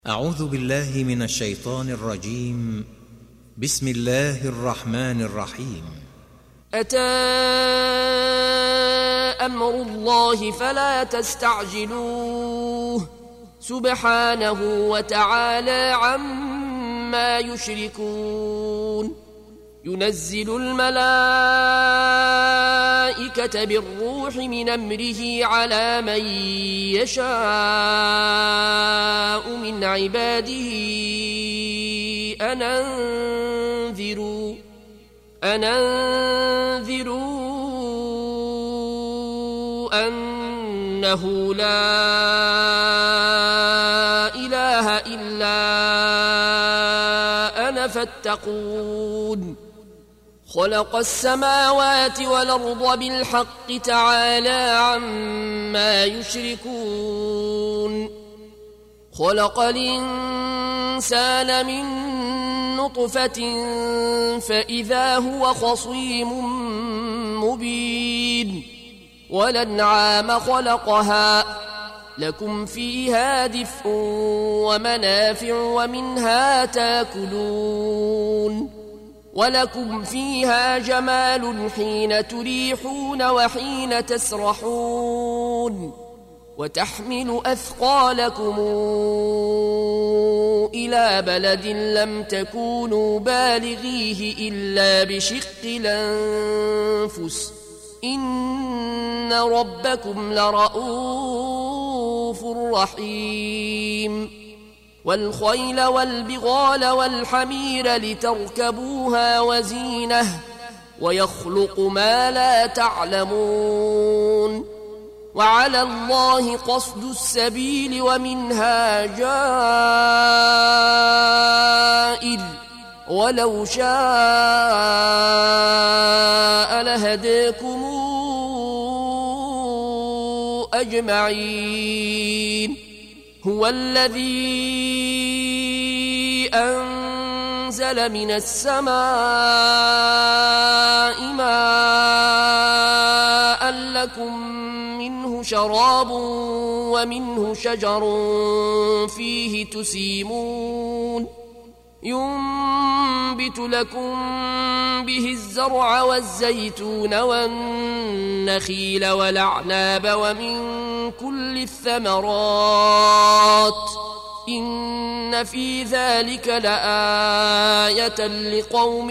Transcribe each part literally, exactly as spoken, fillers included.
أعوذ بالله من الشيطان الرجيم. بسم الله الرحمن الرحيم. أتى أمر الله فلا تستعجلوه سبحانه وتعالى عما يشركون. ينزل الملائكة بالروح من أمره على من يشاء من عباده أن أنذروا أن أنذروا أنه لا إله إلا أنا فاتقون. خلق السماوات والأرض بالحق تعالى عما يشركون. خلق الإنسان من نطفة فإذا هو خصيم مبين. والأنعام خلقها لكم فيها دفء ومنافع ومنها تاكلون. ولكم فيها جمال حين تريحون وحين تسرحون. وتحمل أثقالكم إلى بلد لم تكونوا بالغيه إلا بشق الأنفس إن ربكم لرؤوف رحيم. والخيل والبغال والحمير لتركبوها وزينة ويخلق ما لا تعلمون. وعلى الله قصد السبيل ومنها جائر ولو شاء لهداكم أجمعين. هو الذي أنزل من السماء ماء لكم منه شراب ومنه شجر فيه تسيمون. ينبت لكم به الزرع والزيتون والنخيل والأعناب ومن كل الثمرات إن في ذلك لآية لقوم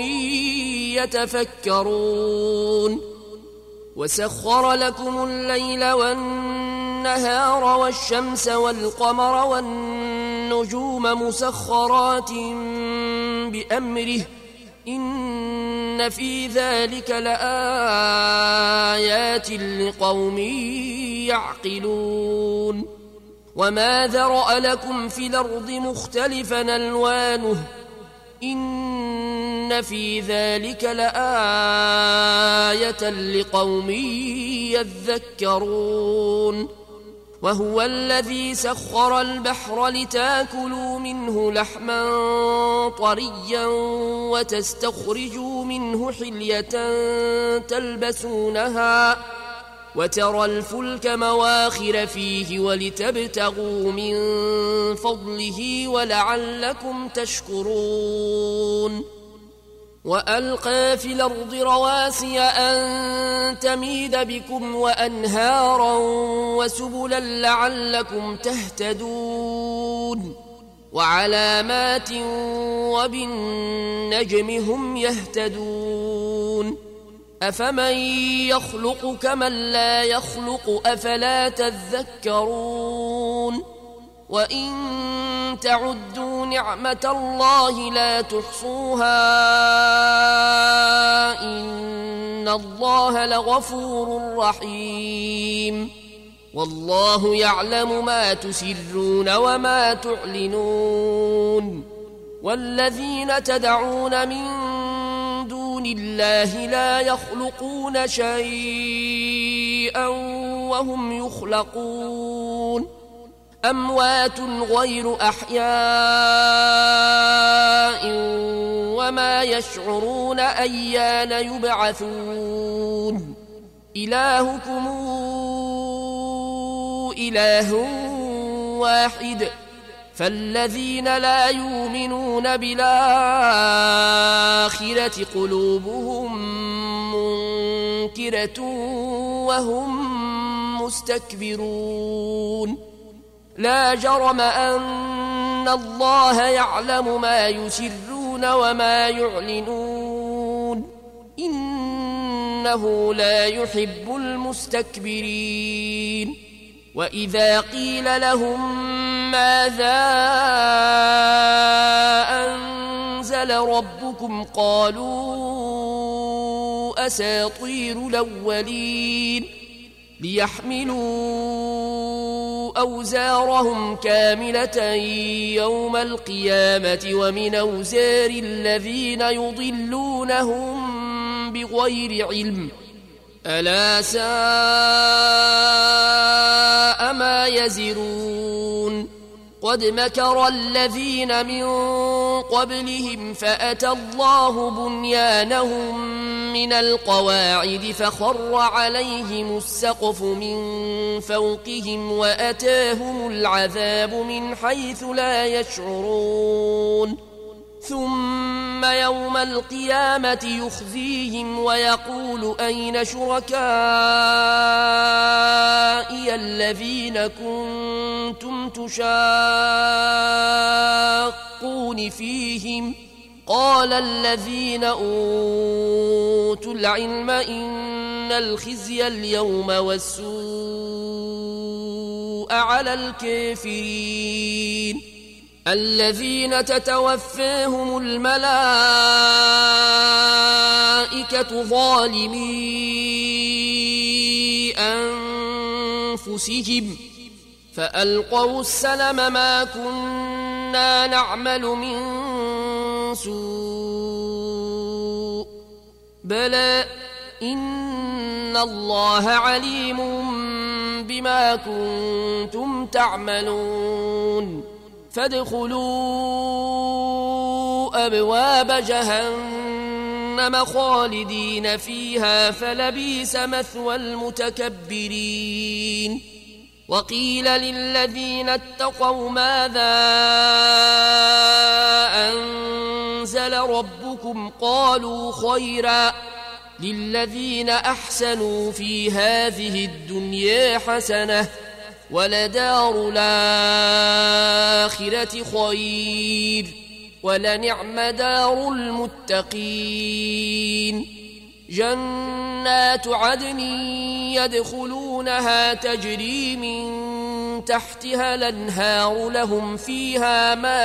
يتفكرون. وسخر لكم الليل والنهار والشمس والقمر والنجوم مسخرات بأمره إن في ذلك لآيات لقوم يعقلون. وما ذرأ لكم في الأرض مختلفا ألوانه إن في ذلك لآية لقوم يذكرون. وهو الذي سخر البحر لتاكلوا منه لحما طريا وتستخرجوا منه حلية تلبسونها وترى الفلك مواخر فيه ولتبتغوا من فضله ولعلكم تشكرون. وألقى في الأرض رواسي أن تميد بكم وأنهارا وسبلا لعلكم تهتدون. وعلامات وبالنجم هم يهتدون. أفمن يخلق كمن لا يخلق أفلا تذكرون. وإن تعدوا نعمة الله لا تحصوها إن الله لغفور رحيم. والله يعلم ما تسرون وما تعلنون. والذين تدعون من دون الله لا يخلقون شيئا وهم يخلقون. أموات غير أحياء وما يشعرون أيان يبعثون. إلهكم إله واحد فالذين لا يؤمنون بالآخرة قلوبهم منكرة وهم مستكبرون لا جرم أن الله يعلم ما يسرون وما يعلنون إنه لا يحب المستكبرين وإذا قيل لهم ماذا أنزل ربكم قالوا أساطير الأولين ليحملوا أوزارهم كاملة يوم القيامة ومن أوزار الذين يضلونهم بغير علم ألا ساء ما يزرون قد مكر الذين من قبلهم فأتى الله بنيانهم من القواعد فخر عليهم السقف من فوقهم وأتاهم العذاب من حيث لا يشعرون ثم يوم القيامة يخزيهم ويقول أين شركائي الذين كنتم تشاقون فيهم قال الذين أوتوا العلم إن الخزي اليوم والسوء على الكافرين الذين تتوفاهم الملائكة ظالمي أنفسهم فألقوا السلم ما كنا نعمل من سوء بلى إن الله عليم بما كنتم تعملون فادخلوا أبواب جهنم خالدين فيها فلبئس مثوى المتكبرين وقيل للذين اتقوا ماذا أنزل ربكم قالوا خيرا للذين أحسنوا في هذه الدنيا حسنة ولدار الآخرة خير ولنعم دار المتقين جنات عدن يدخلونها تجري من تحتها الأنهار لهم فيها ما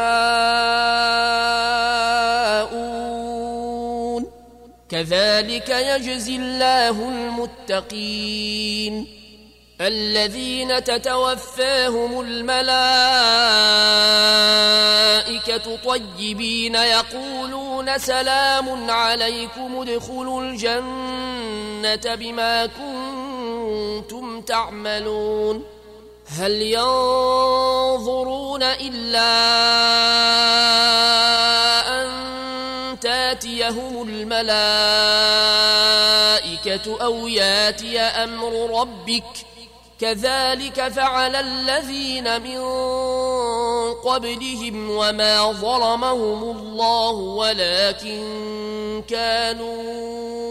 يشاءون كذلك يجزي الله المتقين الذين تتوفاهم الملائكة طيبين يقولون سلام عليكم ادخلوا الجنة بما كنتم تعملون هل ينظرون إلا أن تاتيهم الملائكة أو ياتي أمر ربك كذلك فعل الذين من قبلهم وما ظلمهم الله ولكن كانوا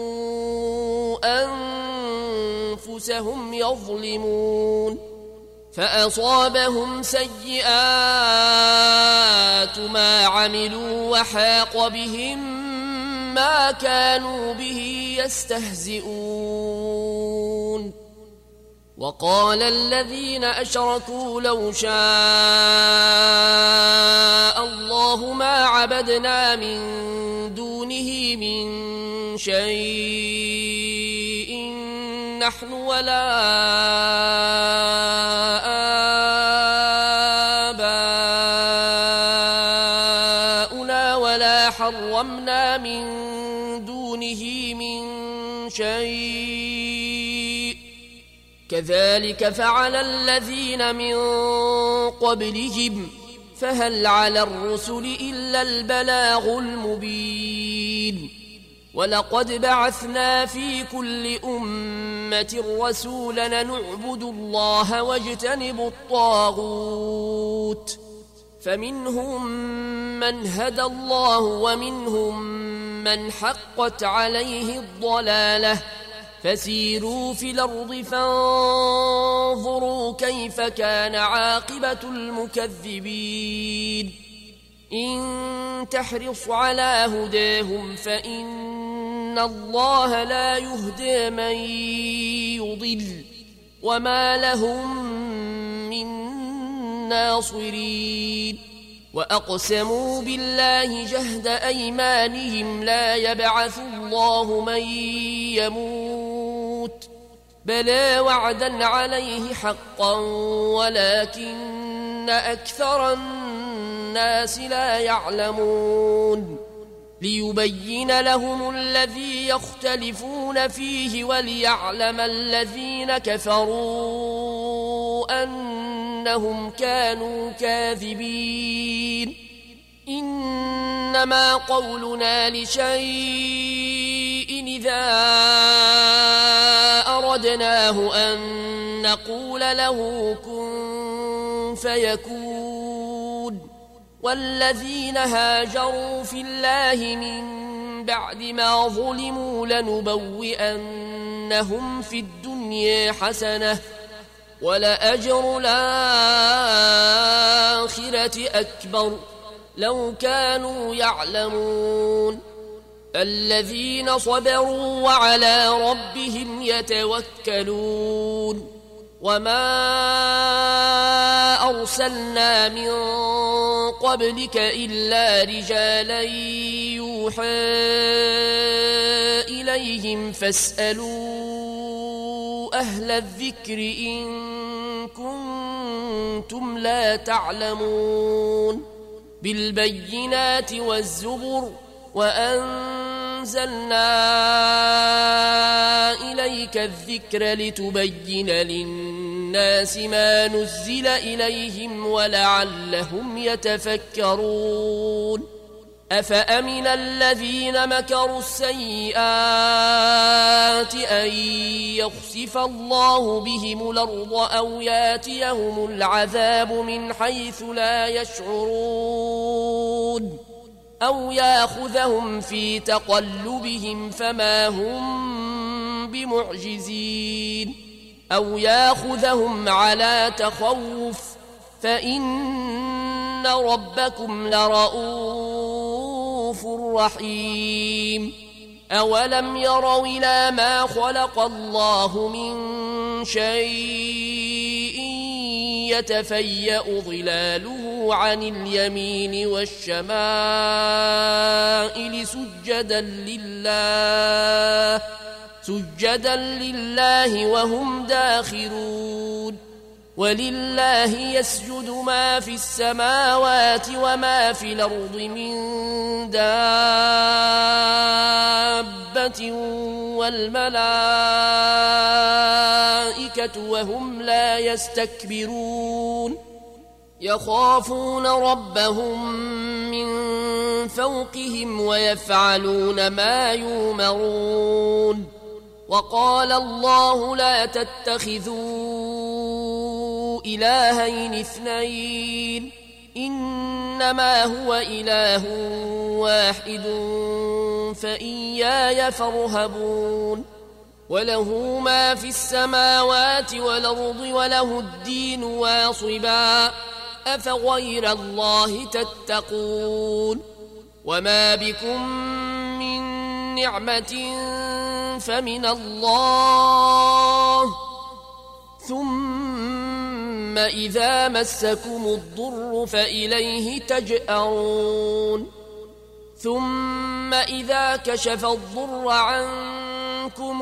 أنفسهم يظلمون فأصابهم سيئات ما عملوا وحاق بهم ما كانوا به يستهزئون وقال الذين أشركوا لو شاء الله ما عبدنا من دونه من شيء نحن ولا آباؤنا ولا حرمنا من دونه من شيء كذلك فعل الذين من قبلهم فهل على الرسل إلا البلاغ المبين ولقد بعثنا في كل أمة رسولا نعبد الله واجتنب الطاغوت فمنهم من هدى الله ومنهم من حقت عليه الضلالة فسيروا في الأرض فانظروا كيف كان عاقبة المكذبين إن تحرص على هداهم فإن الله لا يهدي من يضل وما لهم من ناصرين وأقسموا بالله جهد أيمانهم لا يبعث الله من يموت بلى وعدا عليه حقا ولكن أكثر الناس لا يعلمون ليبين لهم الذي يختلفون فيه وليعلم الذين كفروا أنهم كانوا كاذبين إنما قولنا لشيء إذا أردناه أن نقول له كن فيكون والذين هاجروا في الله من بعد ما ظلموا لنبوئنهم في الدنيا حسنة ولأجر الآخرة أكبر لو كانوا يعلمون الذين صبروا وعلى ربهم يتوكلون وما أرسلنا من قبلك إلا رجالا يوحى إليهم فاسألوا أهل الذكر إن كنتم لا تعلمون بالبينات والزبر وأنزلنا إليك الذكر لتبين للناس ما نزل إليهم ولعلهم يتفكرون أفأمن الذين مكروا السيئات أن يخسف الله بهم الأرض أو ياتيهم العذاب من حيث لا يشعرون أو ياخذهم في تقلبهم فما هم بمعجزين أو ياخذهم على تخوف فإن ربكم لرؤوف رحيم أولم يروا إلى ما خلق الله من شيء يتفيأ ظلاله عن اليمين والشمائل سجدا لله سجدا لله وهم داخرون ولله يسجد ما في السماوات وما في الأرض من دابة والملائكة وهم لا يستكبرون يخافون ربهم من فوقهم ويفعلون ما يؤمرون وقال الله لا تتخذوا إلهين اثنين إنما هو إله واحد فإياي فارهبون وله ما في السماوات والأرض وله الدين واصبا أفغير الله تتقون وما بكم من نعمة فمن الله ثم إذا مسكم الضر فإليه تجأرون ثم إذا كشف الضر عنكم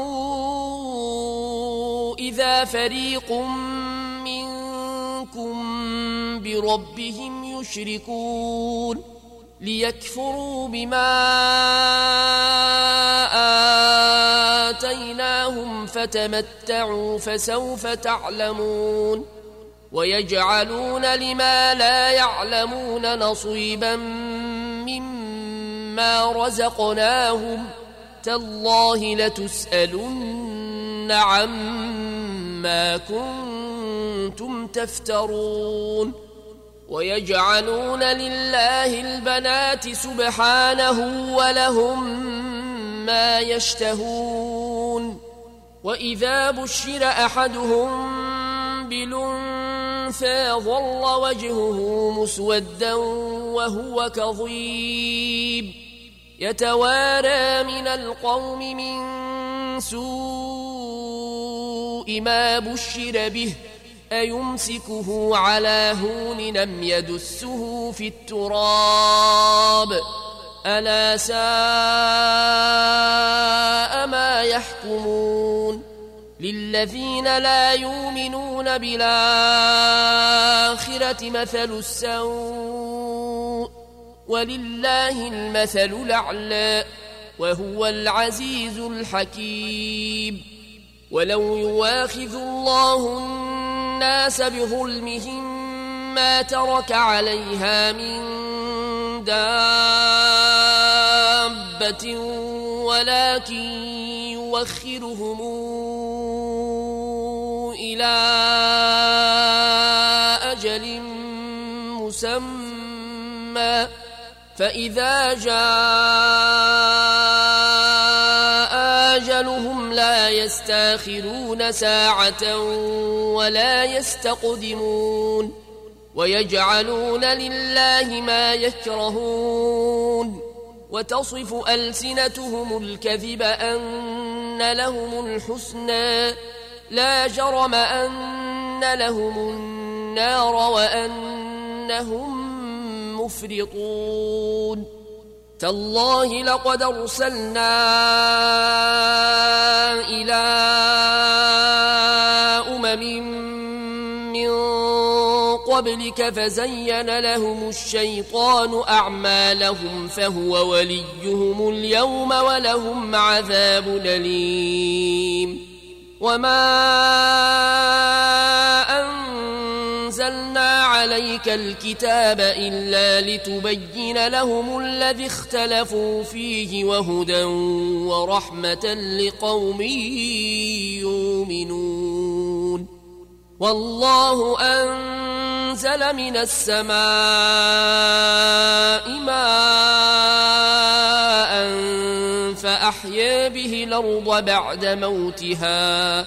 إذا فريق منكم بربهم يشركون ليكفروا بما آتيناهم فتمتعوا فسوف تعلمون ويجعلون لما لا يعلمون نصيبا مما رزقناهم تالله لتسألن عما كنتم تفترون ويجعلون لله البنات سبحانه ولهم ما يشتهون وإذا بشر أحدهم بالأنثى ظل وجهه مسودا وهو كظيم يتوارى من القوم من سوء ما بشر به أيمسكه على هون لم يدسه في التراب ألا ساء ما يحكمون للذين لا يؤمنون بالآخرة مثل السوء ولله المثل الأعلى وهو العزيز الحكيم ولو يواخذ الله الناس بظلمهم ما ترك عليها من دابة ولكن يوخرهم إلى أجل مسمى فإذا جاء أجلهم لا يستاخرون ساعة ولا يستقدمون ويجعلون لله ما يكرهون وتصف ألسنتهم الكذب أن لهم الحسنى لا جرم أن لهم النار وأنهم مفرطون تالله لقد أرسلنا إلى أمم من قبلك فزين لهم الشيطان أعمالهم فهو وليهم اليوم ولهم عذاب أليم وما أنزلنا عليك الكتاب إلا لتبين لهم الذي اختلفوا فيه وهدى ورحمة لقوم يؤمنون والله أنزل من السماء ماء فأحيا به الأرض بعد موتها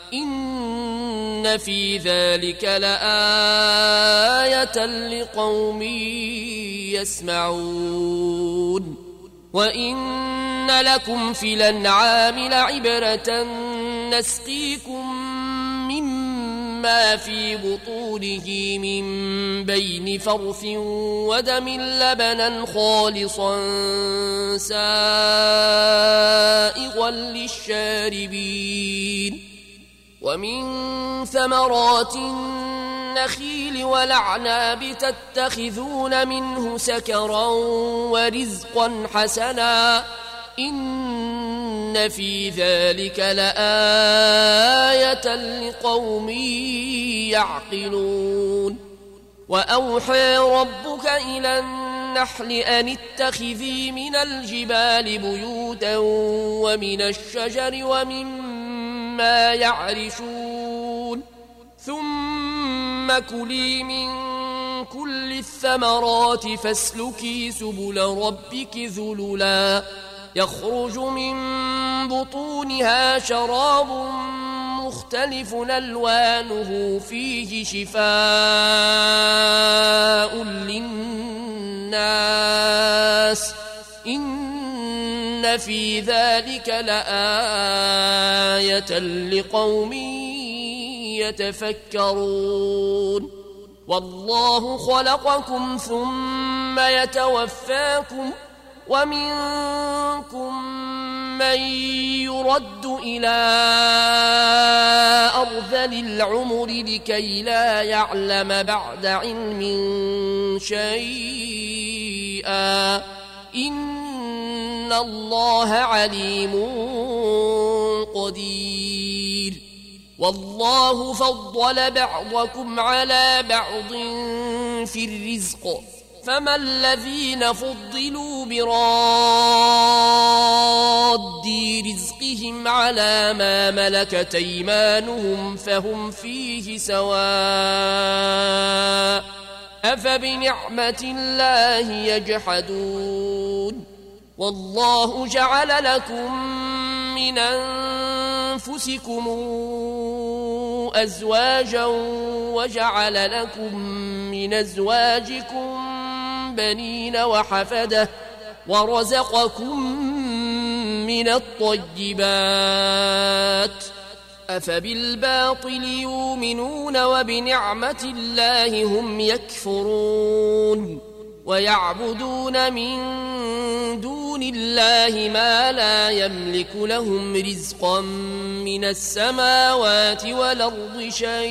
إن في ذلك لآية لقوم يسمعون وإن لكم في الأنعام لعبرة نسقيكم مما في بطونه من بين فرث ودم لبنا خالصا سائغا للشاربين ومن ثمرات النخيل والأعناب تتخذون منه سكرا ورزقا حسنا إن في ذلك لآية لقوم يعقلون وأوحى ربك إلى النحل أن اتخذي من الجبال بيوتا ومن الشجر ومما يعرشون ثم كلي من كل الثمرات فاسلكي سبل ربك ذللا يخرج من بطونها شراب مختلف ألوانه فيه شفاء للناس إن في ذلك لآية لقوم يتفكرون والله خلقكم ثم يتوفاكم ومنكم من يرد إلى أرذل العمر لكي لا يعلم بعد علم شيئا إن الله عليم قدير والله فضل بعضكم على بعض في الرزق فما الذين فضلوا براد رزقهم على ما ملكت أيمانهم فهم فيه سواء أفبنعمة الله يجحدون والله جعل لكم من أنفسكم أزواجا وجعل لكم من أزواجكم بنين وحفدة ورزقكم من الطيبات أفبالباطل يؤمنون وبنعمة الله هم يكفرون ويعبدون من دون الله ما لا يملك لهم رزقا من السماوات والأرض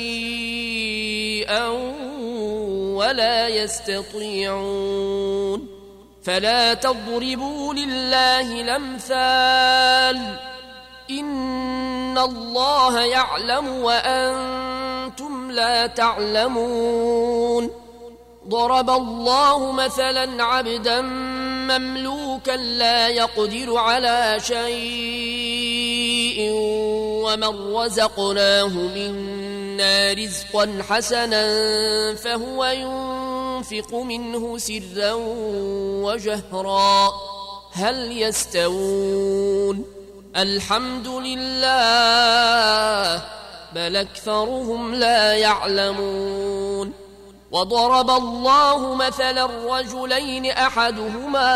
شيئا ولا يستطيعون فلا تضربوا لله الأمثال إن الله يعلم وأنتم لا تعلمون ضرب الله مثلا عبدا مملوكا لا يقدر على شيء ومن رزقناه منا رزقا حسنا فهو ينفق منه سرا وجهرا هل يستوون الحمد لله بل أكثرهم لا يعلمون وضرب الله مثلا رجلين أحدهما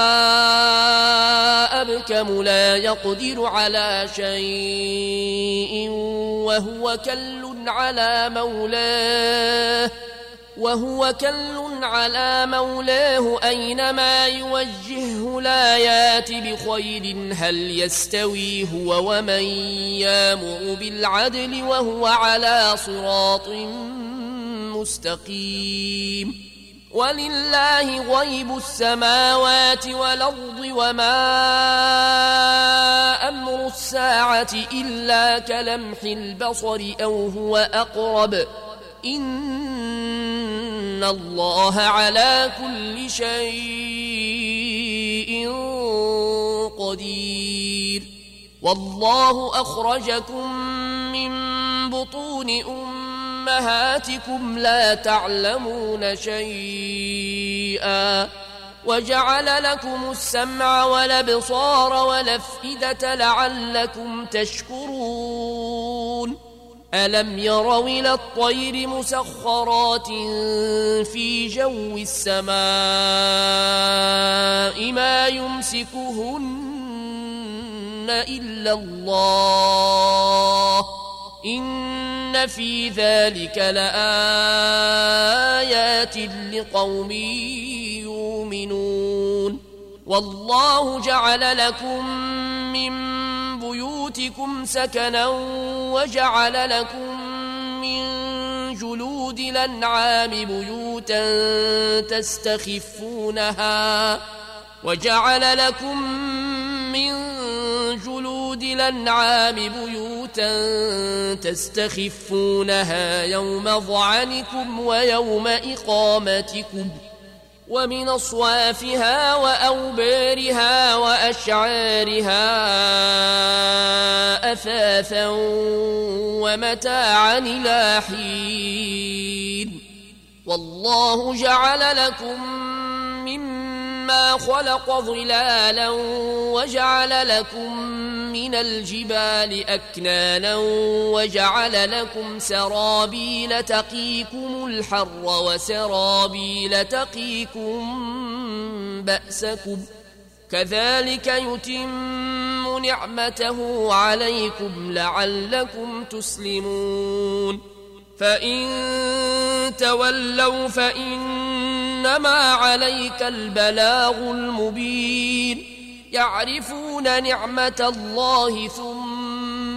أبكم لا يقدر على شيء وهو كل على مولاه وهو كل على مولاه أينما يوجهه لا يات بخير هل يستوي هو ومن يامر بالعدل وهو على صراط مستقيم ولله غيب السماوات والأرض وما أمر الساعة إلا كلمح البصر أو هو أقرب إن الله على كل شيء قدير والله أخرجكم من بطون أمهاتكم لا تعلمون شيئا وجعل لكم السمع والأبصار والأفئدة لعلكم تشكرون ألم يروا إلى الطير مسخرات في جو السماء ما يمسكهن إلا الله إن في ذلك لآيات لقوم يؤمنون والله جعل لكم من بيوتكم سكنا وجعل لكم من جلود الأنعام بيوتا تستخفونها وجعل لكم من جلود الأنعام بيوتا تستخفونها يوم ظعنكم ويوم إقامتكم ومن أصوافها وأوبارها وأشعارها أثاثا ومتاعا إلى حين والله جعل لكم مما خلق ظلالا وجعل لكم من الجبال أكنانا وجعل لكم سرابيل تقيكم الحر وسرابيل تقيكم بأسكم كذلك يتم نعمته عليكم لعلكم تسلمون فإن تولوا فإنما عليك البلاغ المبين يعرفون نعمة الله ثم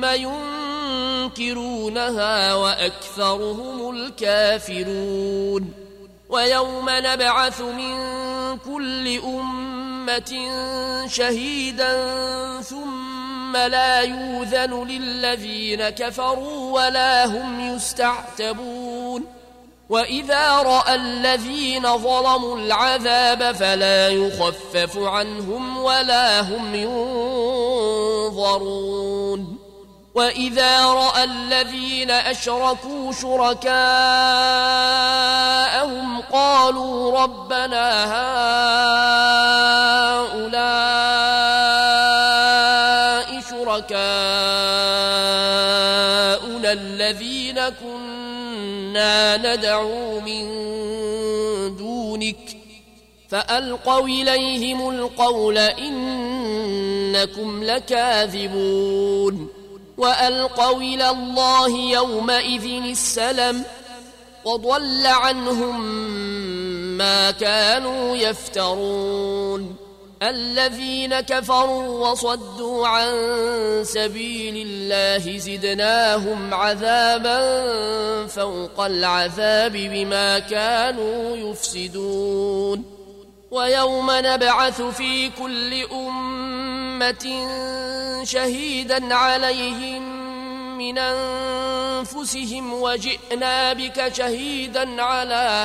ينكرونها وأكثرهم الكافرون ويوم نبعث من كل أمة شهيدا ثم لا يؤذن للذين كفروا ولا هم يستعتبون وإذا رأى الذين ظلموا العذاب فلا يخفف عنهم ولا هم ينظرون وإذا رأى الذين أشركوا شركاءهم قالوا ربنا هؤلاء شركاؤنا الذين كنا ندعو من دونك فألقوا إليهم القول إنكم لكاذبون وألقوا إلى الله يومئذ السلم وضل عنهم ما كانوا يفترون الذين كفروا وصدوا عن سبيل الله زدناهم عذابا فوق العذاب بما كانوا يفسدون ويوم نبعث في كل أمة شهيدا عليهم من أنفسهم وجئنا بك شهيدا على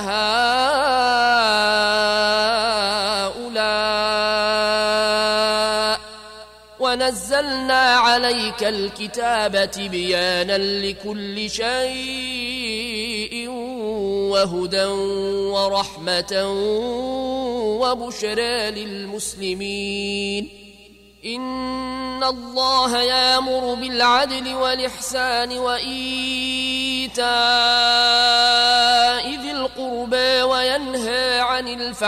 هؤلاء ونزلنا عليك الكتاب تبيانا لكل شيء وهدى ورحمة وبشرى للمسلمين إن الله يأمر بالعدل والإحسان وإيتاء ذي القربى وينهى عن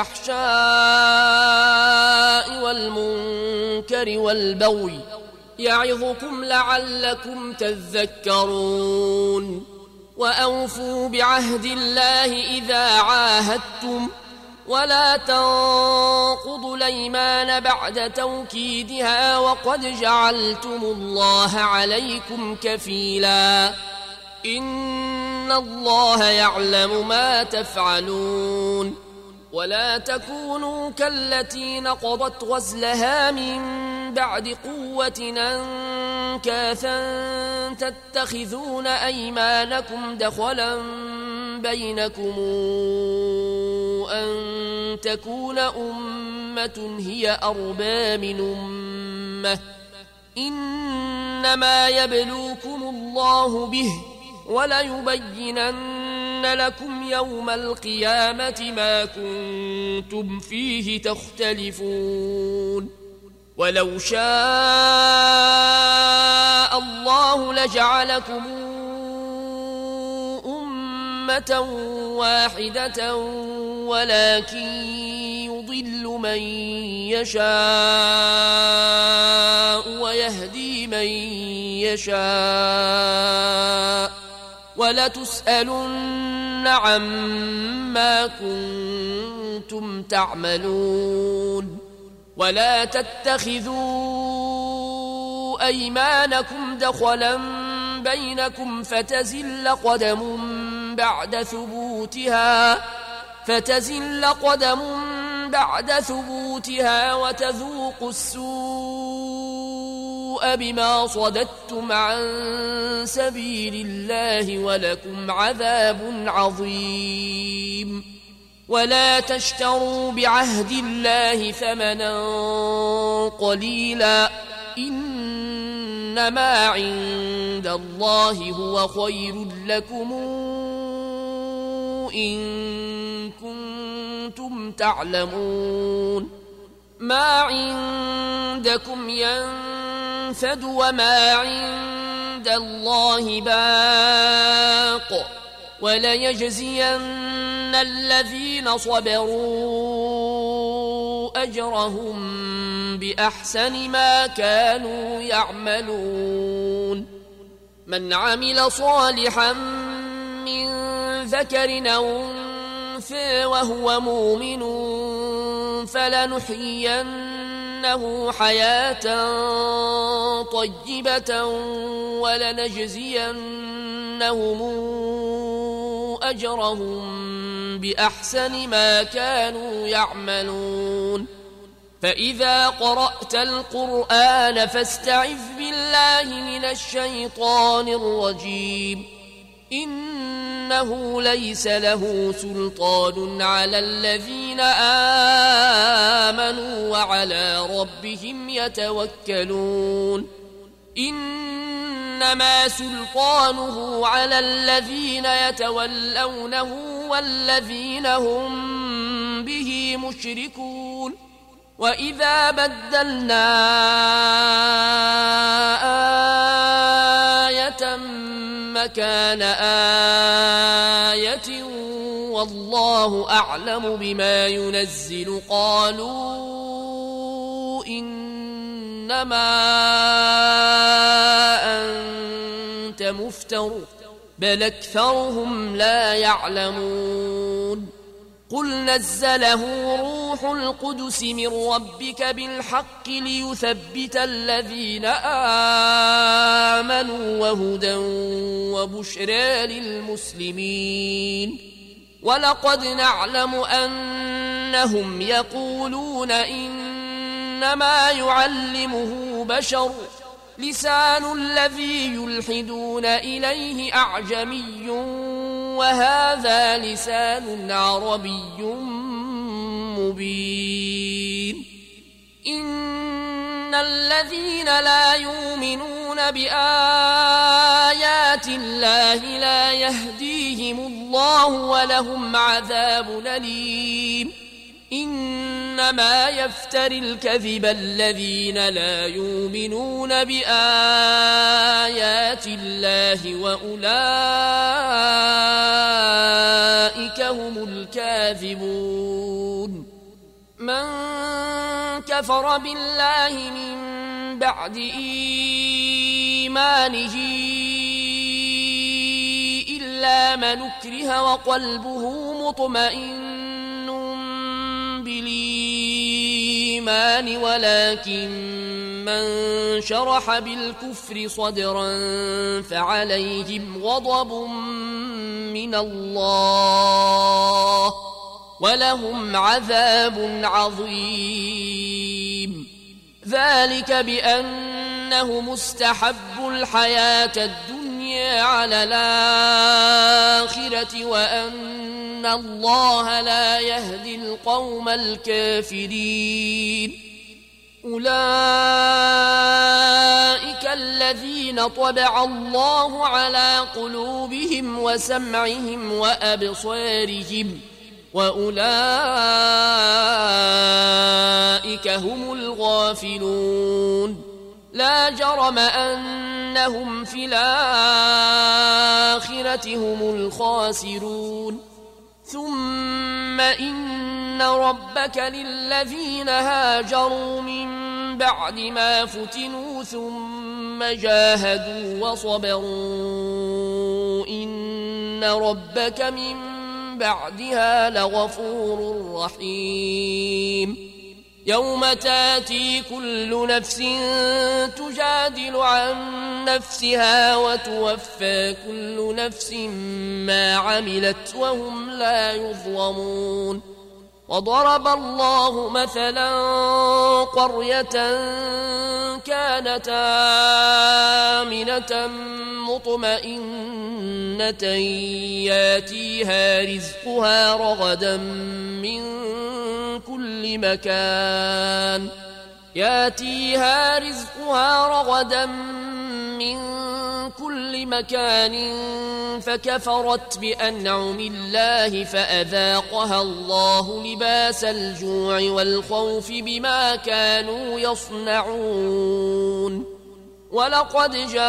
الفحشاء والمنكر والبغي يعظكم لعلكم تذكرون وأوفوا بعهد الله إذا عاهدتم ولا تنقضوا الأيمان بعد توكيدها وقد جعلتم الله عليكم كفيلا إن الله يعلم ما تفعلون ولا تكونوا كالتي نقضت غزلها من بعد قوة أنكاثا تتخذون أيمانكم دخلا بينكم أن تكون أمة هي أربى من أمة إنما يبلوكم الله به وليبينن لكم يوم القيامة ما كنتم فيه تختلفون ولو شاء الله لجعلكم أمة واحدة ولكن يضل من يشاء ويهدي من يشاء ولتسألن عما كنتم تعملون ولا تتخذوا أيمانكم دخلا بينكم فتزل قدم بعد ثبوتها فتزل قدم بعد ثبوتها وتذوقوا السوء بما صددتم عن سبيل الله ولكم عذاب عظيم ولا تشتروا بعهد الله ثمنا قليلا إنما عند الله هو خير لكم إن كنتم تعلمون ما عندكم ينفد وما عند الله باق وليجزين الذين صبروا أجرهم بأحسن ما كانوا يعملون من عمل صالحا من ذكر أو أنثى وهو مؤمن فلنحيينه حياة طيبة ولنجزينهم أجرهم بأحسن ما كانوا يعملون فإذا قرأت القرآن فاستعذ بالله من الشيطان الرجيم إنه ليس له سلطان على الذين آمنوا وعلى ربهم يتوكلون إن إنما سلطانه على الذين يتولونه والذين هم به مشركون وإذا بدلنا آية مكان آية والله أعلم بما ينزل قالوا إنما أنت مفتر بل أكثرهم لا يعلمون قل نزله روح القدس من ربك بالحق ليثبت الذين آمنوا وهدى وبشرى للمسلمين ولقد نعلم أنهم يقولون إنما يعلمه بشر لسان الذي يلحدون إليه أعجمي وهذا لسان عربي مبين إن الذين لا يؤمنون بآيات الله لا يهديهم الله ولهم عذاب أليم إنما يفتري الكذب الذين لا يؤمنون بآيات الله وأولئك هم الكاذبون من كفر بالله من بعد إيمانه إلا من أكره وقلبه مطمئن بالإيمان ولكن من شرح بالكفر صدرا فعليهم غضب من الله ولهم عذاب عظيم ذلك بأنهم استحبوا الحياة الدنيا على الآخرة وأن الله لا يهدي القوم الكافرين أولئك الذين طبع الله على قلوبهم وسمعهم وأبصارهم وأولئك هم الغافلون لا جرم أنهم في الآخرة هم الخاسرون ثم إن ربك للذين هاجروا من بعد ما فتنوا ثم جاهدوا وصبروا إن ربك من بعدها لغفور رحيم يوم تاتي كل نفس تجادل عن نفسها وتوفى كل نفس ما عملت وهم لا يظلمون وضرب الله مثلا قرية كانت آمنة مطمئنة ياتيها رزقها رغدا من كل مكان ياتيها رزقها رغدا من كل مكان فكفرت بأنعم الله فأذاقها الله لباس الجوع والخوف بما كانوا يصنعون ولقد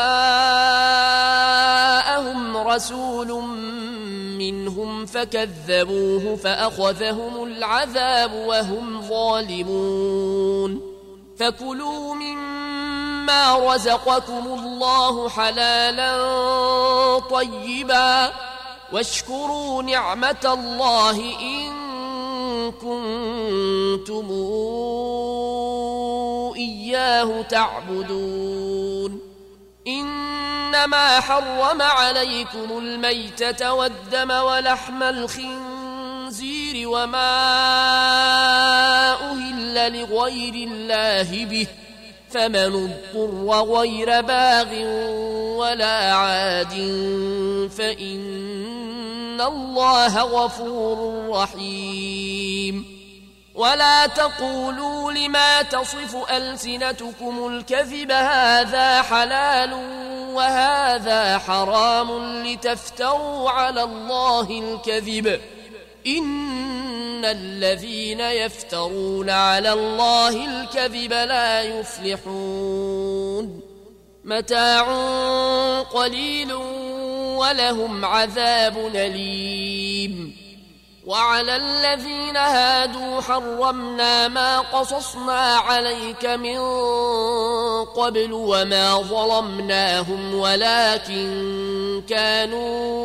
جاءهم رسول منهم فكذبوه فأخذهم العذاب وهم ظالمون فكلوا مما رزقكم الله حلالا طيبا واشكروا نعمة الله إن كنتم إياه تعبدون إنما حرم عليكم الميتة والدم ولحم الخنزير وما أهل لغير الله به فمن اضطر غير باغ ولا عاد فإن الله غفور رحيم ولا تقولوا لما تصف ألسنتكم الكذب هذا حلال وهذا حرام لتفتروا على الله الكذب إن الذين يفترون على الله الكذب لا يفلحون متاع قليل ولهم عذاب أليم وعلى الذين هادوا حرمنا ما قصصنا عليك من قبل وما ظلمناهم ولكن كانوا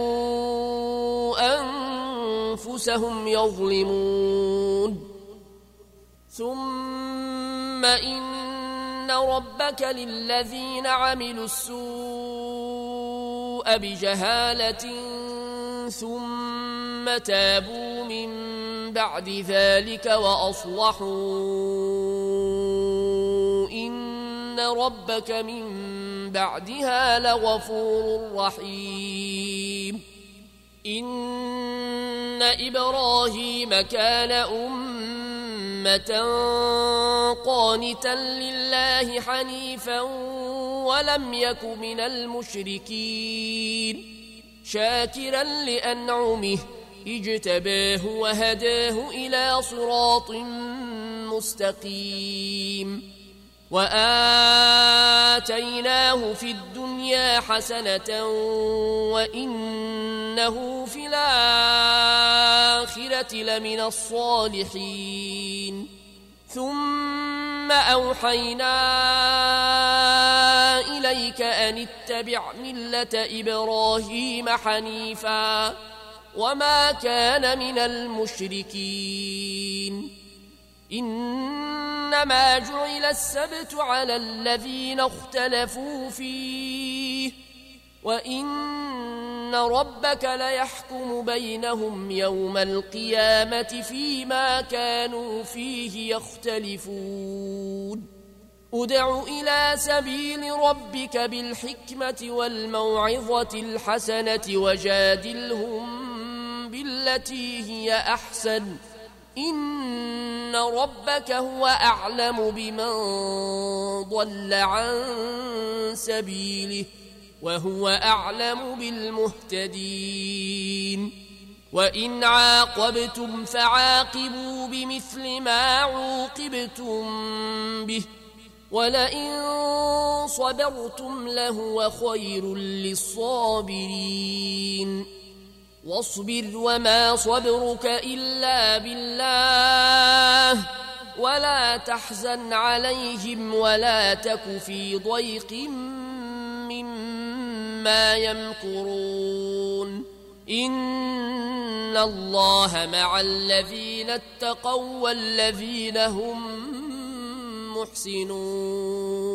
أنفسهم يظلمون ثم إن ربك للذين عملوا السوء بجهالة ثم تابوا من بعد ذلك وأصلحوا إن ربك من بعدها لغفور رحيم إن إبراهيم كان أمة قانتا لله حنيفا ولم يك من المشركين شاكرا لأنعمه اجتباه وهداه إلى صراط مستقيم وآتيناه في الدنيا حسنة وإنه في الآخرة لمن الصالحين ثم أوحينا إليك أن اتبع ملة إبراهيم حنيفا وما كان من المشركين إنما جعل السبت على الذين اختلفوا فيه وإن ربك ليحكم بينهم يوم القيامة فيما كانوا فيه يختلفون ادع إلى سبيل ربك بالحكمة والموعظة الحسنة وجادلهم بالتي هي أحسن إن ربك هو أعلم بمن ضل عن سبيله وهو أعلم بالمهتدين وإن عاقبتم فعاقبوا بمثل ما عوقبتم به ولئن صبرتم لهو خير للصابرين واصبر وما صبرك إلا بالله ولا تحزن عليهم ولا تك في ضيق مما يمكرون إن الله مع الذين اتقوا والذين هم محسنون